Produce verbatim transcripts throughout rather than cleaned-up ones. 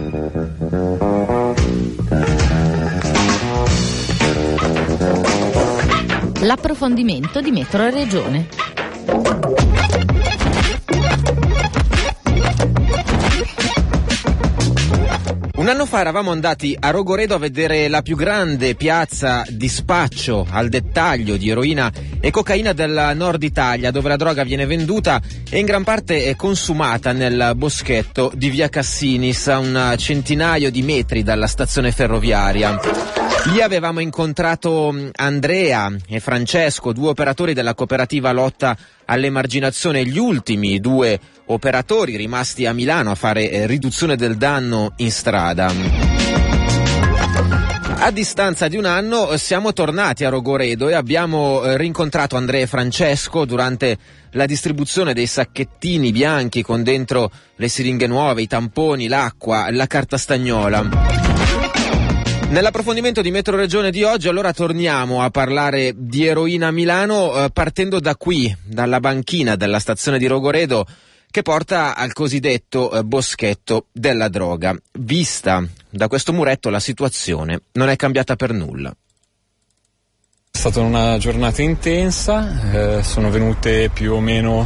L'approfondimento di Metro Regione. Un anno fa eravamo andati a Rogoredo a vedere la più grande piazza di spaccio al dettaglio di eroina e cocaina del nord Italia, dove la droga viene venduta e in gran parte è consumata nel boschetto di via Cassinis, a un centinaio di metri dalla stazione ferroviaria. Lì avevamo incontrato Andrea e Francesco, due operatori della cooperativa lotta all'emarginazione, gli ultimi due operatori rimasti a Milano a fare eh, riduzione del danno in strada. A distanza di un anno siamo tornati a Rogoredo e abbiamo eh, rincontrato Andrea e Francesco durante la distribuzione dei sacchettini bianchi con dentro le siringhe nuove, i tamponi, l'acqua, la carta stagnola. Nell'approfondimento di Metro Regione di oggi allora torniamo a parlare di eroina a Milano eh, partendo da qui, dalla banchina della stazione di Rogoredo che porta al cosiddetto eh, boschetto della droga. Vista da questo muretto la situazione non è cambiata per nulla. È stata una giornata intensa, eh, sono venute più o meno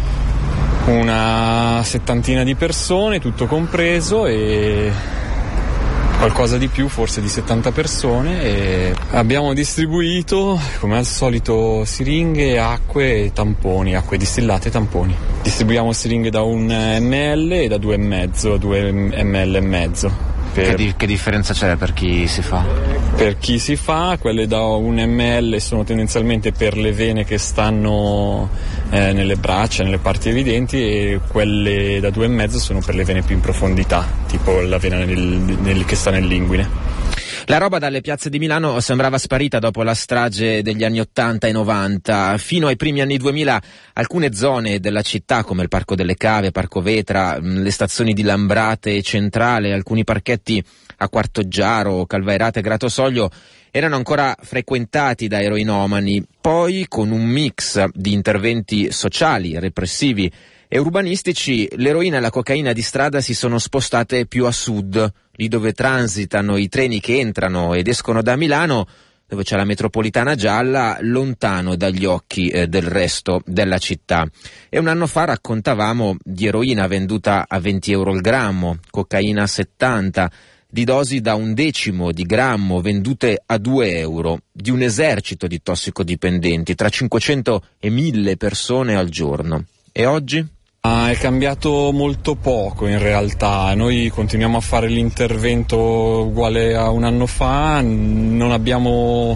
una settantina di persone, tutto compreso, e qualcosa di più, forse di settanta persone, e abbiamo distribuito come al solito siringhe, acque e tamponi, acque distillate e tamponi. Distribuiamo siringhe da un millilitro e da due e mezzo, due millilitri e mezzo. Per, che, di, che differenza c'è per chi si fa? Per chi si fa, quelle da un millilitro sono tendenzialmente per le vene che stanno eh, nelle braccia, nelle parti evidenti, e quelle da due e mezzo sono per le vene più in profondità, tipo la vena nel, nel, che sta nell'inguine. La roba dalle piazze di Milano sembrava sparita dopo la strage degli anni ottanta e novanta. Fino ai primi anni duemila alcune zone della città, come il Parco delle Cave, Parco Vetra, le stazioni di Lambrate e Centrale, alcuni parchetti a Quartoggiaro, Calvairate e Gratosoglio erano ancora frequentati da eroinomani. Poi, con un mix di interventi sociali, repressivi e urbanistici, l'eroina e la cocaina di strada si sono spostate più a sud, lì dove transitano i treni che entrano ed escono da Milano, dove c'è la metropolitana gialla, lontano dagli occhi eh, del resto della città. E un anno fa raccontavamo di eroina venduta a venti euro il grammo, cocaina a settanta, di dosi da un decimo di grammo vendute a due euro, di un esercito di tossicodipendenti, tra cinquecento e mille persone al giorno. E oggi? Ah, è cambiato molto poco in realtà, noi continuiamo a fare l'intervento uguale a un anno fa, non abbiamo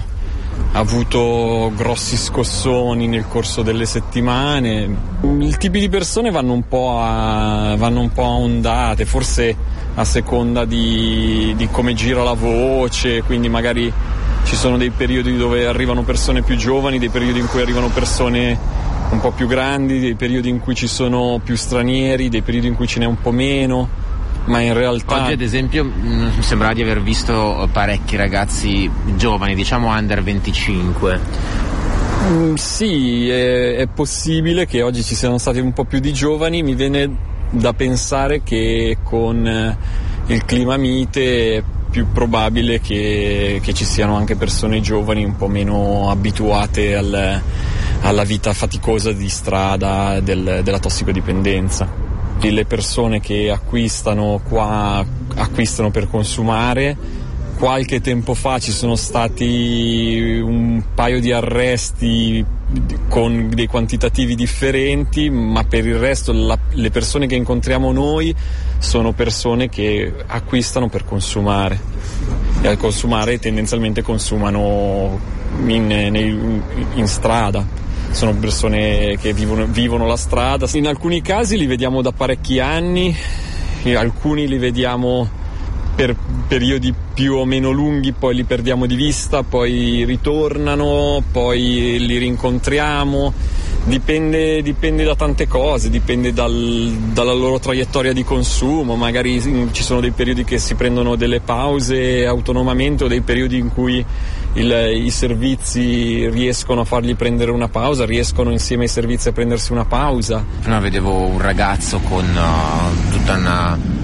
avuto grossi scossoni nel corso delle settimane, i tipi di persone vanno un po' a, vanno un po' a ondate, forse a seconda di, di come gira la voce, quindi magari ci sono dei periodi dove arrivano persone più giovani, dei periodi in cui arrivano persone un po' più grandi, dei periodi in cui ci sono più stranieri, dei periodi in cui ce n'è un po' meno, ma in realtà... Oggi ad esempio mi sembrava di aver visto parecchi ragazzi giovani, diciamo under venticinque. Mm, sì, è, è possibile che oggi ci siano stati un po' più di giovani, mi viene da pensare che con il clima mite è più probabile che, che ci siano anche persone giovani un po' meno abituate al, alla vita faticosa di strada del, della tossicodipendenza. Le persone che acquistano qua acquistano per consumare. Qualche tempo fa ci sono stati un paio di arresti con dei quantitativi differenti, ma per il resto la, le persone che incontriamo noi sono persone che acquistano per consumare, e al consumare tendenzialmente consumano in, in, in strada. Sono persone che vivono, vivono la strada. In alcuni casi li vediamo da parecchi anni, alcuni li vediamo per periodi più o meno lunghi, poi li perdiamo di vista, poi ritornano, poi li rincontriamo, dipende, dipende da tante cose, dipende dal, dalla loro traiettoria di consumo, magari ci sono dei periodi che si prendono delle pause autonomamente o dei periodi in cui il, i servizi riescono a fargli prendere una pausa, riescono insieme ai servizi a prendersi una pausa. Prima vedevo un ragazzo con uh, tutta una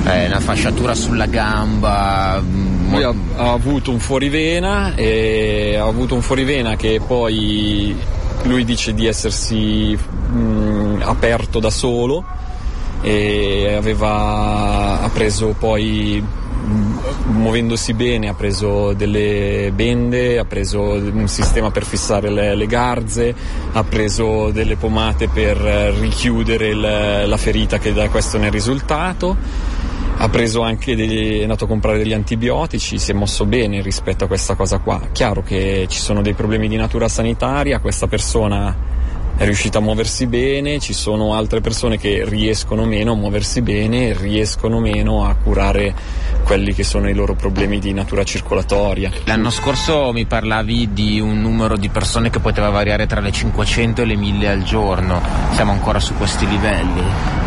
eh, una fasciatura sulla gamba. Poi ha, ha avuto un fuorivena e ha avuto un fuorivena che poi lui dice di essersi mh, aperto da solo, e aveva ha preso poi, muovendosi bene, ha preso delle bende, ha preso un sistema per fissare le, le garze, ha preso delle pomate per richiudere il, la ferita che da questo ne è risultato, ha preso anche degli, è andato a comprare degli antibiotici, si è mosso bene rispetto a questa cosa qua. Chiaro che ci sono dei problemi di natura sanitaria, questa persona è riuscita a muoversi bene, ci sono altre persone che riescono meno a muoversi bene, riescono meno a curare quelli che sono i loro problemi di natura circolatoria. L'anno scorso mi parlavi di un numero di persone che poteva variare tra le cinquecento e le mille al giorno, siamo ancora su questi livelli?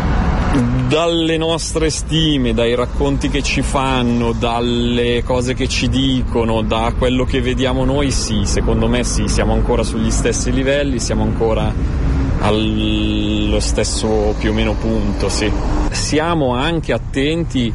Dalle nostre stime, dai racconti che ci fanno, dalle cose che ci dicono, da quello che vediamo noi, sì, secondo me sì, siamo ancora sugli stessi livelli, siamo ancora allo stesso più o meno punto, sì. Siamo anche attenti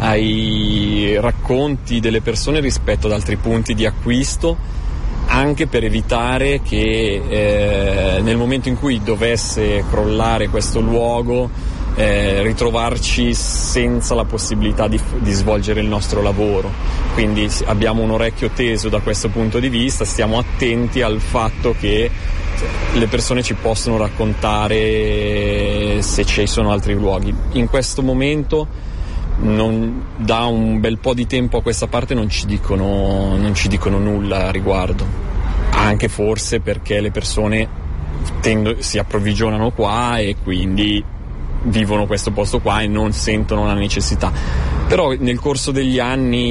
ai racconti delle persone rispetto ad altri punti di acquisto, anche per evitare che eh, nel momento in cui dovesse crollare questo luogo, Eh, ritrovarci senza la possibilità di, di svolgere il nostro lavoro. Quindi abbiamo un orecchio teso da questo punto di vista, stiamo attenti al fatto che le persone ci possono raccontare se ci sono altri luoghi. In questo momento, non, da un bel po' di tempo a questa parte non ci dicono, non ci dicono nulla a riguardo, anche forse perché le persone tendo, si approvvigionano qua e quindi vivono questo posto qua e non sentono la necessità. Però nel corso degli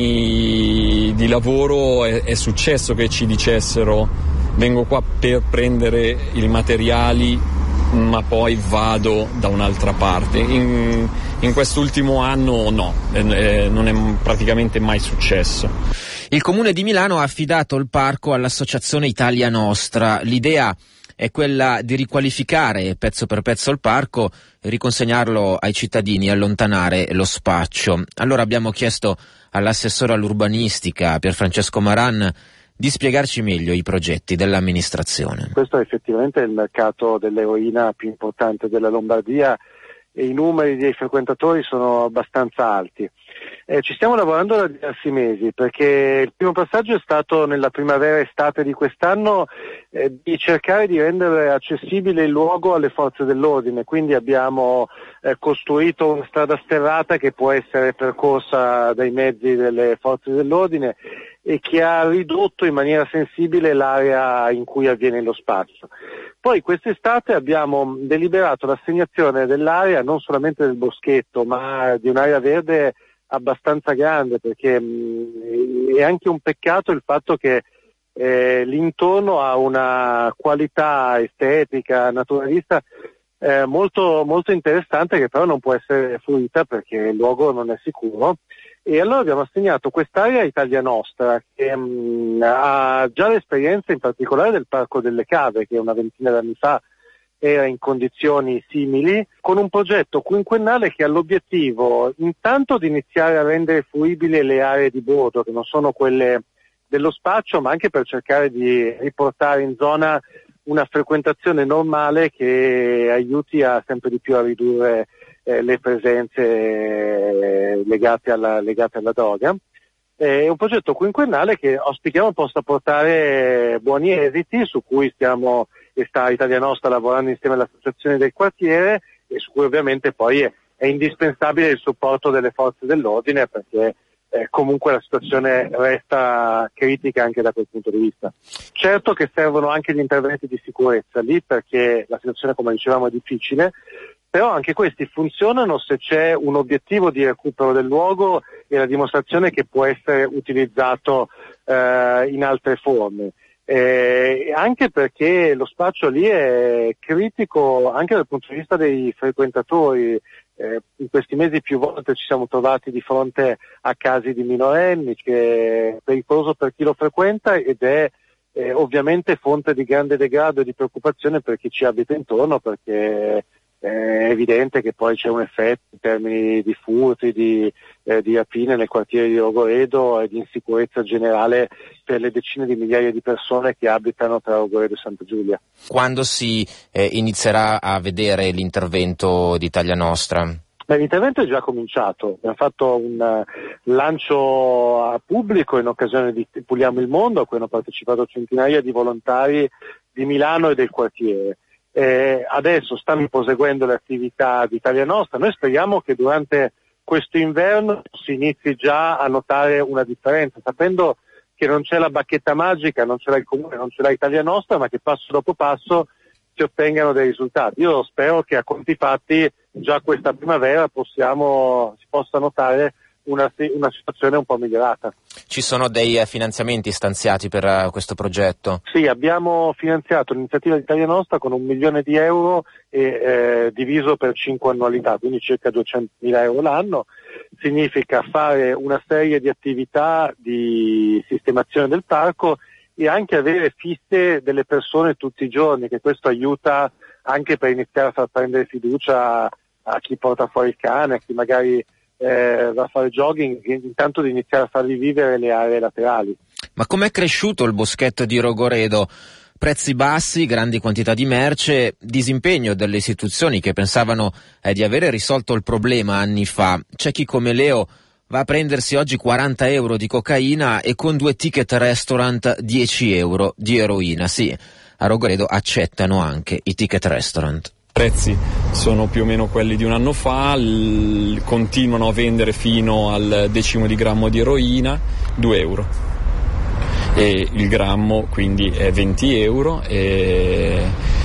anni di lavoro è, è successo che ci dicessero: vengo qua per prendere i materiali ma poi vado da un'altra parte. In, in quest'ultimo anno no, eh, non è praticamente mai successo. Il Comune di Milano ha affidato il parco all'Associazione Italia Nostra. L'idea è quella di riqualificare pezzo per pezzo il parco e riconsegnarlo ai cittadini, allontanare lo spaccio. Allora abbiamo chiesto all'assessore all'urbanistica Pierfrancesco Maran di spiegarci meglio i progetti dell'amministrazione. Questo è effettivamente il mercato dell'eroina più importante della Lombardia e i numeri dei frequentatori sono abbastanza alti. Eh, ci stiamo lavorando da diversi mesi, perché il primo passaggio è stato nella primavera-estate di quest'anno eh, di cercare di rendere accessibile il luogo alle forze dell'ordine, quindi abbiamo eh, costruito una strada sterrata che può essere percorsa dai mezzi delle forze dell'ordine e che ha ridotto in maniera sensibile l'area in cui avviene lo spazio. Poi quest'estate abbiamo deliberato l'assegnazione dell'area, non solamente del boschetto, ma di un'area verde abbastanza grande, perché mh, è anche un peccato il fatto che eh, l'intorno ha una qualità estetica, naturalista eh, molto, molto interessante, che però non può essere fruita perché il luogo non è sicuro. E allora abbiamo assegnato quest'area a Italia Nostra, che mh, ha già l'esperienza in particolare del Parco delle Cave, che una ventina d'anni fa era in condizioni simili, con un progetto quinquennale che ha l'obiettivo intanto di iniziare a rendere fruibili le aree di bordo, che non sono quelle dello spaccio, ma anche per cercare di riportare in zona una frequentazione normale che aiuti a sempre di più a ridurre eh, le presenze eh, legate alla, legate alla droga. È un progetto quinquennale che auspichiamo possa portare buoni esiti, su cui stiamo e sta Italia Nostra lavorando insieme alle associazioni del quartiere, e su cui ovviamente poi è, è indispensabile il supporto delle forze dell'ordine, perché eh, comunque la situazione resta critica anche da quel punto di vista. Certo che servono anche gli interventi di sicurezza lì, perché la situazione, come dicevamo, è difficile, però anche questi funzionano se c'è un obiettivo di recupero del luogo e la dimostrazione che può essere utilizzato eh, in altre forme. Eh, anche perché lo spaccio lì è critico anche dal punto di vista dei frequentatori. Eh, in questi mesi più volte ci siamo trovati di fronte a casi di minorenni, che è pericoloso per chi lo frequenta ed è eh, ovviamente fonte di grande degrado e di preoccupazione per chi ci abita intorno, perché è evidente che poi c'è un effetto in termini di furti, di, eh, di rapine nel quartiere di Rogoredo e di insicurezza generale per le decine di migliaia di persone che abitano tra Rogoredo e Santa Giulia. Quando si eh, inizierà a vedere l'intervento di Italia Nostra? Beh, l'intervento è già cominciato, abbiamo fatto un uh, lancio a pubblico in occasione di Puliamo il Mondo, a cui hanno partecipato centinaia di volontari di Milano e del quartiere. Eh, adesso stanno proseguendo le attività di Italia Nostra. Noi speriamo che durante questo inverno si inizi già a notare una differenza, sapendo che non c'è la bacchetta magica, non ce l'ha il Comune, non ce l'ha Italia Nostra, ma che passo dopo passo si ottengano dei risultati. Io spero che a conti fatti già questa primavera possiamo, si possa notare una, una situazione un po' migliorata. Ci sono dei finanziamenti stanziati per uh, questo progetto? Sì, abbiamo finanziato l'iniziativa di Italia Nostra con un milione di euro e eh, diviso per cinque annualità, quindi circa duecentomila euro l'anno. Significa fare una serie di attività di sistemazione del parco e anche avere fisse delle persone tutti i giorni, che questo aiuta anche per iniziare a far prendere fiducia a chi porta fuori il cane, a chi magari Eh, va a fare jogging, intanto di iniziare a fargli vivere le aree laterali. Ma com'è cresciuto il boschetto di Rogoredo? Prezzi bassi, grandi quantità di merce, disimpegno delle istituzioni che pensavano eh, di avere risolto il problema anni fa. C'è chi come Leo va a prendersi oggi quaranta euro di cocaina e con due ticket restaurant dieci euro di eroina. Sì, a Rogoredo accettano anche i ticket restaurant. I prezzi sono più o meno quelli di un anno fa, l- continuano a vendere fino al decimo di grammo di eroina, due euro. E il grammo quindi è venti euro e,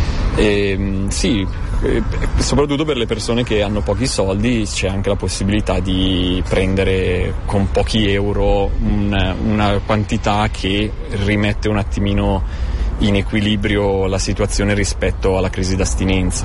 e sì, e, soprattutto per le persone che hanno pochi soldi c'è anche la possibilità di prendere con pochi euro un, una quantità che rimette un attimino in equilibrio la situazione rispetto alla crisi d'astinenza.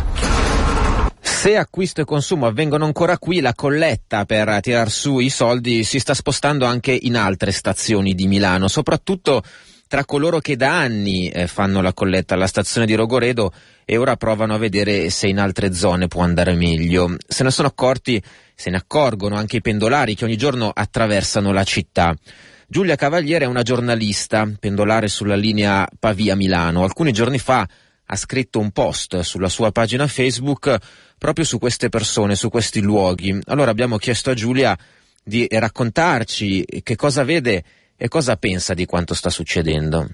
Se acquisto e consumo avvengono ancora qui, la colletta per tirar su i soldi si sta spostando anche in altre stazioni di Milano, soprattutto tra coloro che da anni eh, fanno la colletta alla stazione di Rogoredo e ora provano a vedere se in altre zone può andare meglio. Se ne sono accorti, se ne accorgono anche i pendolari che ogni giorno attraversano la città. Giulia Cavaliere è una giornalista, pendolare sulla linea Pavia-Milano. Alcuni giorni fa ha scritto un post sulla sua pagina Facebook proprio su queste persone, su questi luoghi. Allora abbiamo chiesto a Giulia di raccontarci che cosa vede e cosa pensa di quanto sta succedendo.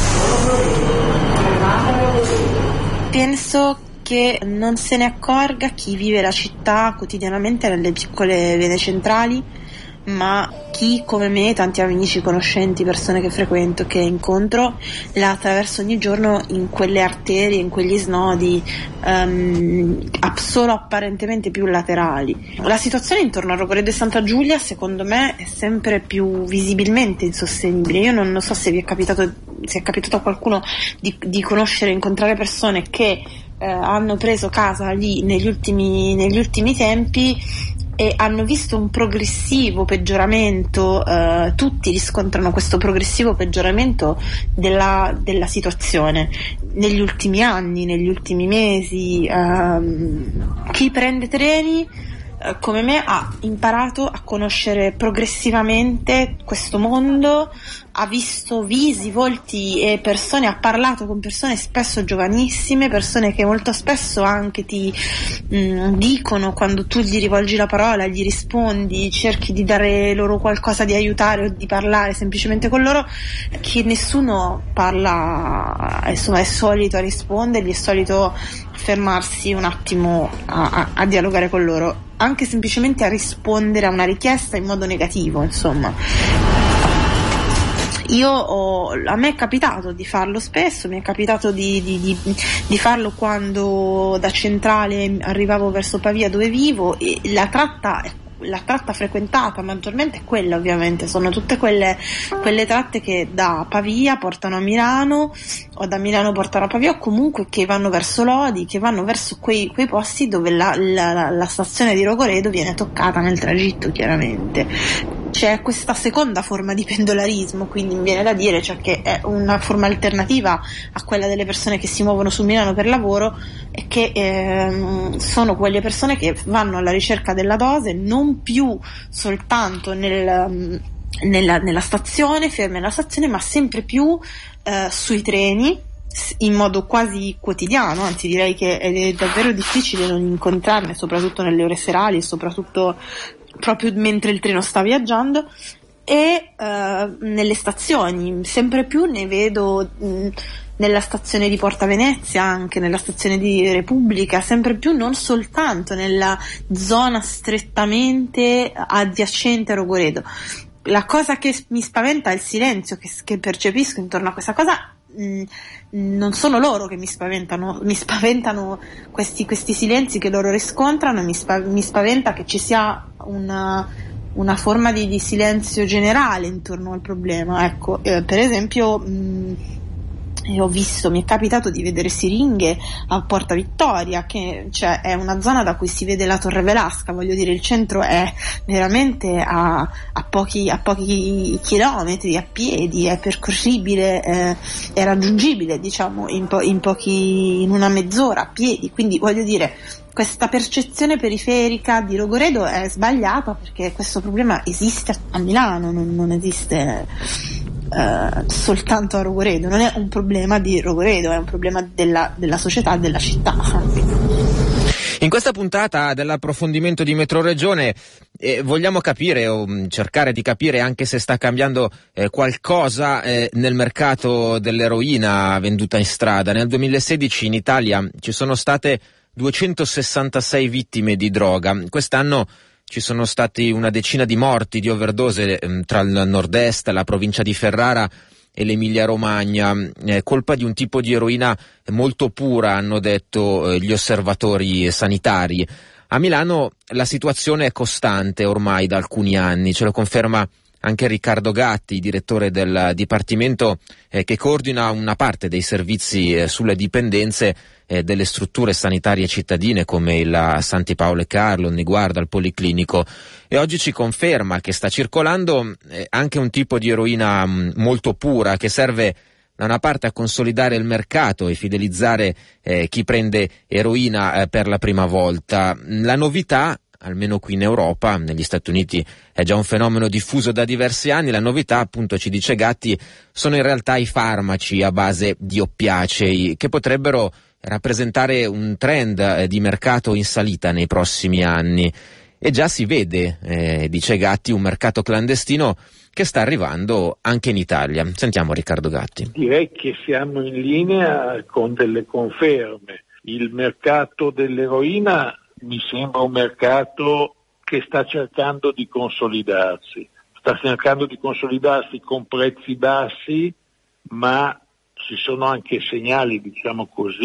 Penso che non se ne accorga chi vive la città quotidianamente nelle piccole vie centrali, ma chi come me, tanti amici, conoscenti, persone che frequento, che incontro, la attraverso ogni giorno in quelle arterie, in quegli snodi um, solo apparentemente più laterali. La situazione intorno a Rogoredo e Santa Giulia secondo me è sempre più visibilmente insostenibile. Io non, non so se vi è capitato, se è capitato a qualcuno di, di conoscere, incontrare persone che eh, hanno preso casa lì negli ultimi, negli ultimi tempi e hanno visto un progressivo peggioramento, eh, tutti riscontrano questo progressivo peggioramento della, della situazione negli ultimi anni, negli ultimi mesi. Ehm, chi prende treni, eh, come me, ha imparato a conoscere progressivamente questo mondo, ha visto visi, volti e persone, ha parlato con persone spesso giovanissime, persone che molto spesso anche ti mh, dicono, quando tu gli rivolgi la parola, gli rispondi, cerchi di dare loro qualcosa, di aiutare o di parlare semplicemente con loro, che nessuno parla, insomma è solito a rispondergli, è solito fermarsi un attimo a, a, a dialogare con loro, anche semplicemente a rispondere a una richiesta in modo negativo, insomma. Io ho, a me è capitato di farlo spesso, mi è capitato di, di, di, di farlo quando da Centrale arrivavo verso Pavia dove vivo, e la tratta la tratta frequentata maggiormente è quella, ovviamente sono tutte quelle, quelle tratte che da Pavia portano a Milano o da Milano portano a Pavia, o comunque che vanno verso Lodi, che vanno verso quei, quei posti dove la, la, la stazione di Rogoredo viene toccata nel tragitto, chiaramente. c'è questa seconda forma di pendolarismo, quindi mi viene da dire, cioè, che è una forma alternativa a quella delle persone che si muovono su Milano per lavoro, e che ehm, sono quelle persone che vanno alla ricerca della dose non più soltanto nel, nella, nella stazione, ferme nella stazione, ma sempre più eh, sui treni, in modo quasi quotidiano, anzi direi che è davvero difficile non incontrarne, soprattutto nelle ore serali e soprattutto proprio mentre il treno sta viaggiando, e uh, nelle stazioni sempre più ne vedo mh, nella stazione di Porta Venezia, anche nella stazione di Repubblica, sempre più, non soltanto nella zona strettamente adiacente a Rogoredo. La cosa che mi spaventa è il silenzio che, che percepisco intorno a questa cosa. Mh, non sono loro che mi spaventano, mi spaventano questi, questi silenzi che loro riscontrano, mi, spa, mi spaventa che ci sia una, una forma di, di silenzio generale intorno al problema. Ecco, eh, per esempio mh, ho visto, mi è capitato di vedere siringhe a Porta Vittoria, che cioè, è una zona da cui si vede la Torre Velasca, voglio dire, il centro è veramente a, a, pochi, a pochi chilometri a piedi, è percorribile, eh, è raggiungibile, diciamo, in, po- in pochi, in una mezz'ora a piedi, quindi voglio dire, questa percezione periferica di Rogoredo è sbagliata, perché questo problema esiste a Milano, non, non esiste Uh, soltanto a Rogoredo, non è un problema di Rogoredo, è un problema della, della società, della città. In questa puntata dell'approfondimento di Metroregione eh, vogliamo capire o cercare di capire anche se sta cambiando eh, qualcosa eh, nel mercato dell'eroina venduta in strada. Nel duemilasedici in Italia ci sono state duecentosessantasei vittime di droga, quest'anno ci sono stati una decina di morti di overdose eh, tra il nord-est, la provincia di Ferrara e l'Emilia Romagna, eh, colpa di un tipo di eroina molto pura, hanno detto eh, gli osservatori sanitari. A Milano la situazione è costante ormai da alcuni anni, ce lo conferma anche Riccardo Gatti, direttore del dipartimento eh, che coordina una parte dei servizi eh, sulle dipendenze eh, delle strutture sanitarie cittadine come il Santi Paolo e Carlo, il Niguarda, il Policlinico, e oggi ci conferma che sta circolando eh, anche un tipo di eroina mh, molto pura che serve da una parte a consolidare il mercato e fidelizzare eh, chi prende eroina eh, per la prima volta. La novità, almeno qui in Europa, negli Stati Uniti è già un fenomeno diffuso da diversi anni, la novità, appunto, ci dice Gatti, sono in realtà i farmaci a base di oppiacei che potrebbero rappresentare un trend eh, di mercato in salita nei prossimi anni. E già si vede, eh, dice Gatti, un mercato clandestino che sta arrivando anche in Italia. Sentiamo Riccardo Gatti. Direi che siamo in linea con delle conferme. Il mercato dell'eroina mi sembra un mercato che sta cercando di consolidarsi, sta cercando di consolidarsi con prezzi bassi, ma ci sono anche segnali, diciamo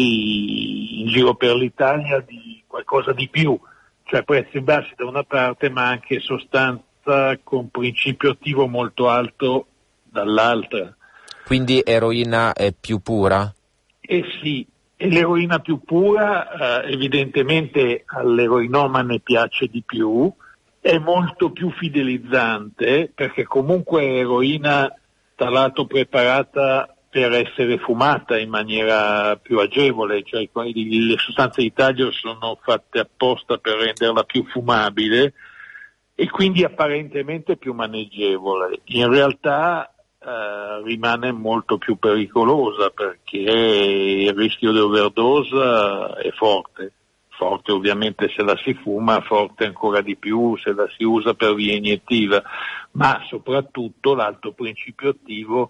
così, in giro per l'Italia di qualcosa di più, cioè prezzi bassi da una parte, ma anche sostanza con principio attivo molto alto dall'altra. Quindi eroina è più pura? Eh sì. E l'eroina più pura eh, evidentemente all'eroinomane piace di più, è molto più fidelizzante perché comunque è eroina tra l'altro preparata per essere fumata in maniera più agevole, cioè le sostanze di taglio sono fatte apposta per renderla più fumabile e quindi apparentemente più maneggevole. In realtà Uh, rimane molto più pericolosa perché il rischio di overdose è forte, forte ovviamente se la si fuma, forte ancora di più se la si usa per via iniettiva, ma soprattutto l'alto principio attivo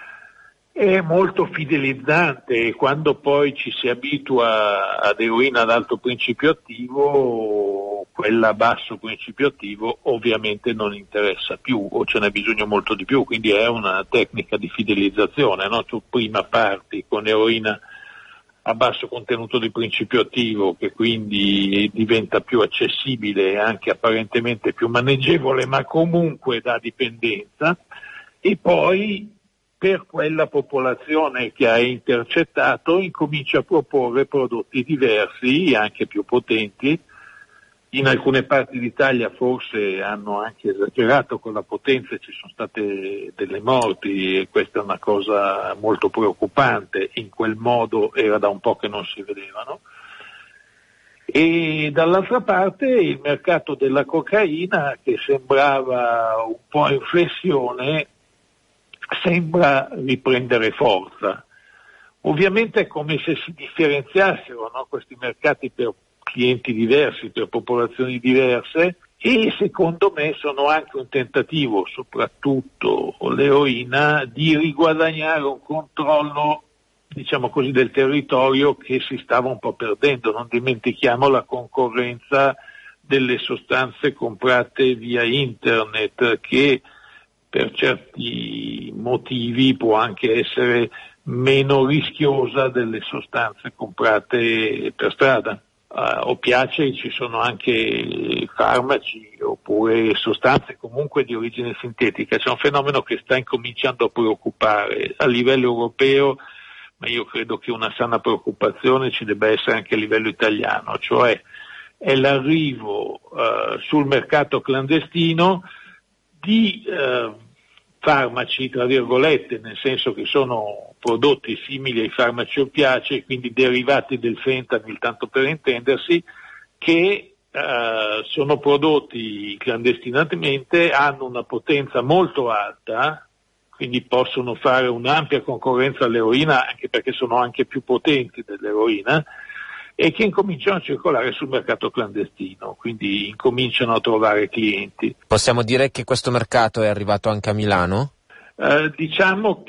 è molto fidelizzante e quando poi ci si abitua ad eroina ad alto principio attivo, quella a basso principio attivo ovviamente non interessa più o ce n'è bisogno molto di più, quindi è una tecnica di fidelizzazione, no? Tu prima parti con eroina a basso contenuto di principio attivo che quindi diventa più accessibile e anche apparentemente più maneggevole, ma comunque da dipendenza, e poi per quella popolazione che hai intercettato incomincia a proporre prodotti diversi, anche più potenti, in alcune parti d'Italia forse hanno anche esagerato con la potenza e ci sono state delle morti, e questa è una cosa molto preoccupante. In quel modo era da un po' che non si vedevano. E dall'altra parte il mercato della cocaina, che sembrava un po' in flessione, sembra riprendere forza. Ovviamente è come se si differenziassero, no, questi mercati per clienti diversi, per popolazioni diverse, e secondo me sono anche un tentativo, soprattutto l'eroina, di riguadagnare un controllo, diciamo così, del territorio che si stava un po' perdendo. Non dimentichiamo la concorrenza delle sostanze comprate via internet, che per certi motivi può anche essere meno rischiosa delle sostanze comprate per strada. Uh, o piace, ci sono anche farmaci oppure sostanze comunque di origine sintetica. C'è un fenomeno che sta incominciando a preoccupare a livello europeo, ma io credo che una sana preoccupazione ci debba essere anche a livello italiano, cioè è l'arrivo uh, sul mercato clandestino di uh, farmaci, tra virgolette, nel senso che sono prodotti simili ai farmaci oppiacei, quindi derivati del fentanyl, tanto per intendersi, che uh, sono prodotti clandestinamente, hanno una potenza molto alta, quindi possono fare un'ampia concorrenza all'eroina, anche perché sono anche più potenti dell'eroina, e che incominciano a circolare sul mercato clandestino, quindi incominciano a trovare clienti. Possiamo dire che questo mercato è arrivato anche a Milano? Uh, diciamo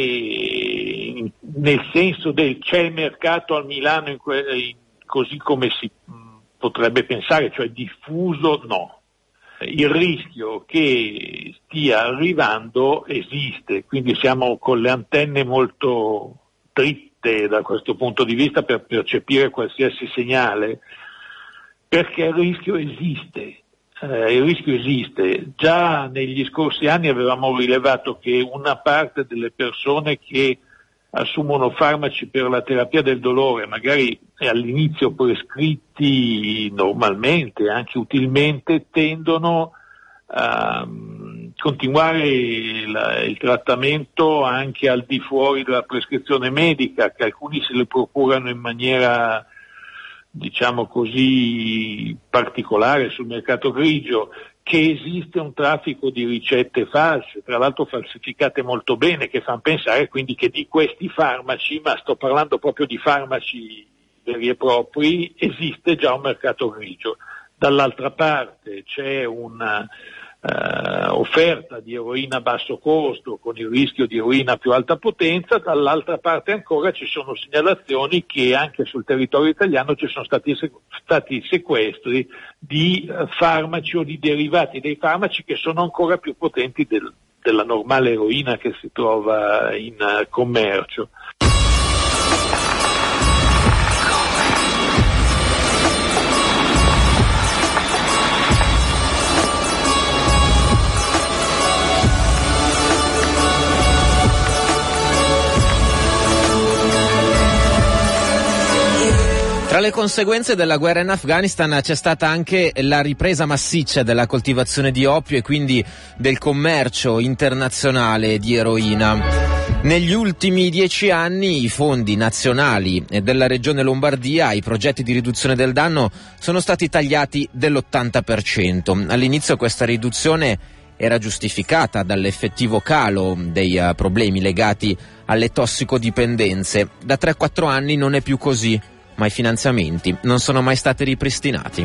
che nel senso del c'è il mercato a Milano in que- in, così come si mh, potrebbe pensare, cioè diffuso, no. Il rischio che stia arrivando esiste, quindi siamo con le antenne molto dritte da questo punto di vista per percepire qualsiasi segnale, perché il rischio esiste. Eh, il rischio esiste. Già negli scorsi anni avevamo rilevato che una parte delle persone che assumono farmaci per la terapia del dolore, magari all'inizio prescritti normalmente, anche utilmente, tendono a um, continuare la, il trattamento anche al di fuori della prescrizione medica, che alcuni se le procurano in maniera, diciamo così, particolare sul mercato grigio, che esiste un traffico di ricette false, tra l'altro falsificate molto bene, che fanno pensare quindi che di questi farmaci, ma sto parlando proprio di farmaci veri e propri, esiste già un mercato grigio. Dall'altra parte c'è una Uh, offerta di eroina a basso costo con il rischio di eroina a più alta potenza, dall'altra parte ancora ci sono segnalazioni che anche sul territorio italiano ci sono stati, stati sequestri di uh, farmaci o di derivati dei farmaci che sono ancora più potenti del, della normale eroina che si trova in uh, commercio. Tra le conseguenze della guerra in Afghanistan c'è stata anche la ripresa massiccia della coltivazione di oppio e quindi del commercio internazionale di eroina. Negli ultimi dieci anni i fondi nazionali e della regione Lombardia ai progetti di riduzione del danno sono stati tagliati dell'ottanta per cento. All'inizio questa riduzione era giustificata dall'effettivo calo dei uh, problemi legati alle tossicodipendenze. Da tre quattro anni non è più così, ma i finanziamenti non sono mai stati ripristinati.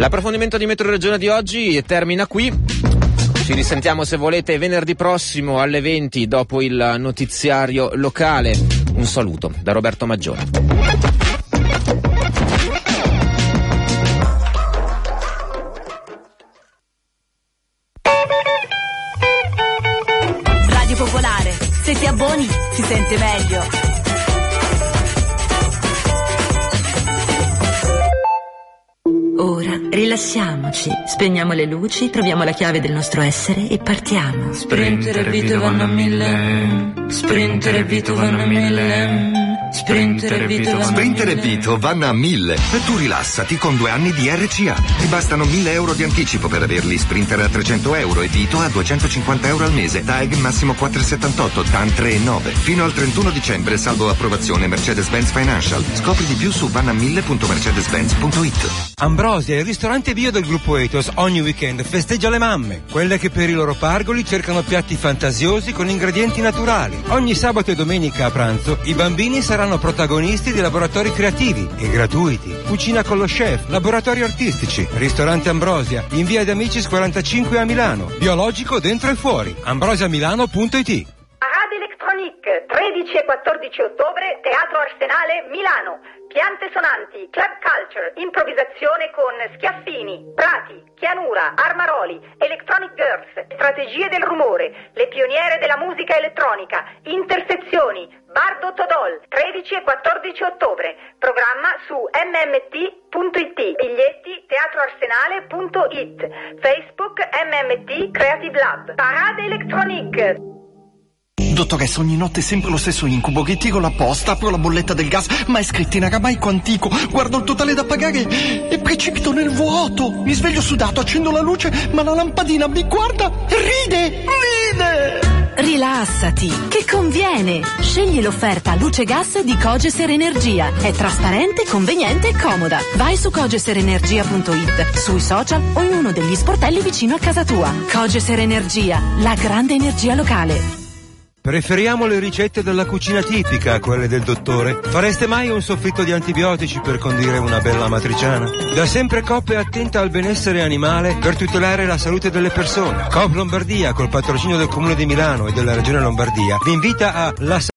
L'approfondimento di Metroregione di oggi termina qui. Ci risentiamo, se volete, venerdì prossimo alle venti dopo il notiziario locale. Un saluto da Roberto Maggiore. Radio Popolare, se ti abboni si sente meglio. Ora rilassiamoci, spegniamo le luci, troviamo la chiave del nostro essere e partiamo. Sprinter e Vito vanno a mille. Sprinter e Vito vanno a mille. Sprinter e Vito vanno a mille. Sprinter e Vito vanno a mille. E tu rilassati con due anni di R C A. Ti bastano mille euro di anticipo per averli. Sprinter a trecento euro e Vito a duecentocinquanta euro al mese. Tag massimo quattro virgola settantotto, T A N tre virgola nove. Fino al trentuno dicembre, salvo approvazione Mercedes-Benz Financial. Scopri di più su vanamille punto mercedes benz punto it. Ambrosia, il ristorante bio del gruppo Ethos, ogni weekend festeggia le mamme, quelle che per i loro pargoli cercano piatti fantasiosi con ingredienti naturali. Ogni sabato e domenica a pranzo i bambini saranno protagonisti di laboratori creativi e gratuiti. Cucina con lo chef, laboratori artistici. Ristorante Ambrosia, in via De Amicis quarantacinque a Milano. Biologico dentro e fuori. ambrosiamilano punto it. Parade Electronique, tredici e quattordici ottobre, Teatro Arsenale, Milano. Piante sonanti, club culture, improvvisazione con Schiaffini, Prati, Chianura, Armaroli, Electronic Girls, strategie del rumore, le pioniere della musica elettronica, intersezioni, Bardo Todol, tredici e quattordici ottobre. Programma su m m t punto i t, biglietti teatroarsenale punto it, Facebook M M T Creative Lab. Parade Electronique. Dottoressa, ogni notte è sempre lo stesso incubo, che tiro la posta, apro la bolletta del gas, ma è scritto in aramaico antico, guardo il totale da pagare e precipito nel vuoto. Mi sveglio sudato, accendo la luce, ma la lampadina mi guarda e ride, ride! Rilassati, che conviene! Scegli l'offerta luce gas di Cogeser Energia. È trasparente, conveniente e comoda. Vai su cogeser energia punto it, sui social o in uno degli sportelli vicino a casa tua. Cogeser Energia, la grande energia locale. Preferiamo le ricette della cucina tipica a quelle del dottore? Fareste mai un soffritto di antibiotici per condire una bella matriciana? Da sempre Coop è attenta al benessere animale per tutelare la salute delle persone. Coop Lombardia, col patrocinio del Comune di Milano e della Regione Lombardia, vi invita a La